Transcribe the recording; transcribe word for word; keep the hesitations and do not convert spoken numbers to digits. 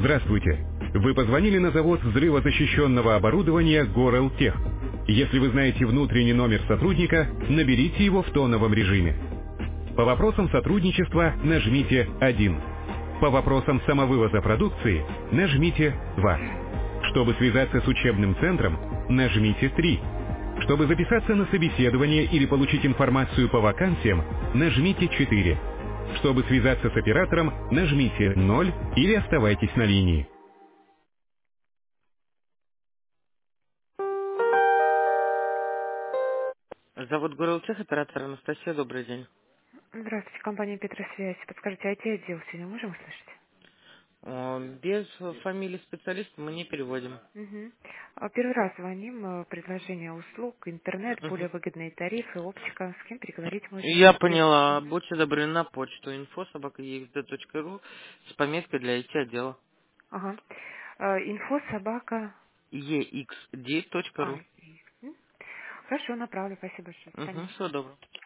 Здравствуйте. Вы позвонили на завод взрывозащищенного оборудования «Горелтех». Если вы знаете внутренний номер сотрудника, наберите его в тоновом режиме. По вопросам сотрудничества нажмите один. По вопросам самовывоза продукции нажмите два. Чтобы связаться с учебным центром, нажмите три. Чтобы записаться на собеседование или получить информацию по вакансиям, нажмите четыре. Чтобы связаться с оператором, нажмите ноль или оставайтесь на линии. Завод Горелтех, оператор Анастасия, добрый день. Здравствуйте, компания Петросвязь. Подскажите, ай ти-отдел сегодня можем услышать? Э, Без фамилии специалиста мы не переводим. Угу. Первый раз звоним. э, Предложение услуг, интернет, более Мгм. выгодные тарифы, оптика. С кем переговорить можно? Я Без- поняла. Будьте добры на почту info собака и экс ди точка ру с пометкой для ай ти-отдела. Ага. Э, Инфо, собака. и экс ди точка А, ру. и- м. Хорошо, направлю. Спасибо большое. До Угу, свидания. всего доброго.